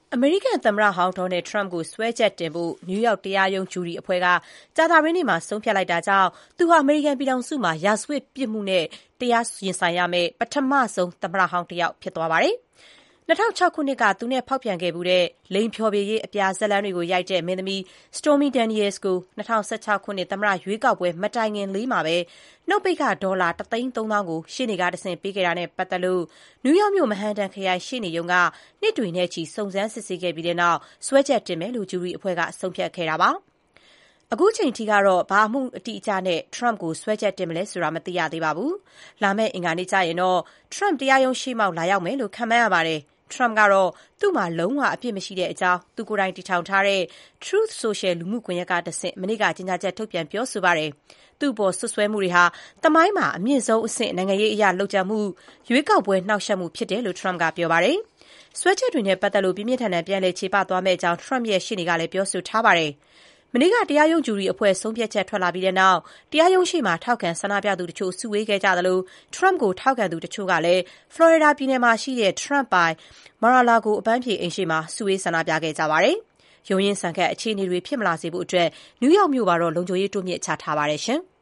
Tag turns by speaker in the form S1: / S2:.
S1: အမေရိကန်သမ္မတဟောင်း Donald Trump ကိုစွဲချက်တင်ဖို့ နယူးယောက်တရားရုံး ဂျူရီအဖွဲ့က ကြာသပတေးနေ့မှာ ဆုံးဖြတ်လိုက်တာကြောင့် သူဟာ အမေရိကန်ပြည်ထောင်စုမှာ ရာဇဝတ်ပြစ်မှုနဲ့ တရားရင်ဆိုင်ရမယ့် ပထမဆုံးသမ္မတဟောင်းတယောက် ဖြစ်သွားပါတယ်။ ၂၀၀၆ ခုနှစ်က သူနဲ့ဖောက်ပြန်ခဲ့ဖူးတဲ့ လိင်ဖျော်ဖြေရေး အပြာဇာတ်လမ်းတွေကိုရိုက်တဲ့ မင်းသမီး Stormy Daniels ကို ၂၀၁၆ ခုနှစ် သမ္မတရွေးကောက်ပွဲ မတိုင်ခင်လေးမှာပဲ နှုတ်ပိတ်ခ ဒေါ်လာ ၁၃၀,၀၀၀ ကို ရှေ့နေကတဆင့် ပေးခဲ့တာနဲ့ပတ်သက်လို့ နယူးယောက်မြို့ မန်ဟတန်ခရိုင် ရှေ့နေရုံးက နှစ်တွေနဲ့ချီ စုံစမ်းစစ်ဆေးခဲ့ပြီးနောက် စွဲချက်တင်မယ်လို့ ဂျူရီအဖွဲ့က ဆုံးဖြတ်ခဲ့တာပါ။ အခုချိန်ထိကတော့ ဘာအမှုအတိအကျနဲ့ Trump ကို စွဲချက်တင်မလဲဆိုတာ မသိရသေးပါဘူး။ လာမယ့် အင်္ဂါနေ့ကျရင်တော့ Trump တရားရုံးရှေ့မှောက် လာရောက်မယ်လို့ ခန့်မှန်းရပါတယ်။ Trump ကတော့ သူ့မှာ လုံးဝအပြစ်မရှိကြောင်း သူကိုယ်တိုင်တည်ထောင်ထားတဲ့ Truth Social လူမှုကွန်ရက်ကတဆင့် မနေ့က ကြေညာချက်ထုတ်ပြန်ပြောဆိုပါတယ်။ သူ့အပေါ် စွပ်စွဲမှုတွေဟာ သမိုင်းမှာ အမြင့်ဆုံးအဆင့် နိုင်ငံရေးအရ လုပ်ကြံမှု၊ ရွေးကောက်ပွဲနှောင့်ယှက်မှုဖြစ်တယ်လို့ Trump ကပြောပါတယ်။ စွဲချက်တွေနဲ့ပတ်သက်လို့ ပြင်းပြင်းထန်ထန် ပြန်လည်ချေပသွားမယ့်အကြောင်း Trump ရဲ့ ရှေ့နေကလည်း ပြောဆိုထားပါတယ်။ မနေ့က တရားရုံး ဂျူရီအဖွဲ့ ဆုံးဖြတ်ချက်ထွက်လာပြီးနောက် တရားရုံးရှေ့မှာ ထောက်ခံဆန္ဒပြသူတချို့ စုဝေးခဲ့ကြသလို Trump ကို ထောက်ခံသူတချို့ကလည်း ဖလော်ရီဒါပြည်နယ်မှာရှိတဲ့ Trump ပိုင် Mar-a-Lago အပန်းဖြေအိမ်ရှေ့မှာ စုဝေးဆန္ဒပြခဲ့ကြပါတယ်။ ရုန်းရင်းဆန်ခတ် အခြေအနေတွေ ဖြစ်မလာစေဖို့ နယူးယောက်မြို့မှာတော့ လုံခြုံရေး တိုးမြှင့်ချထားပါတယ်။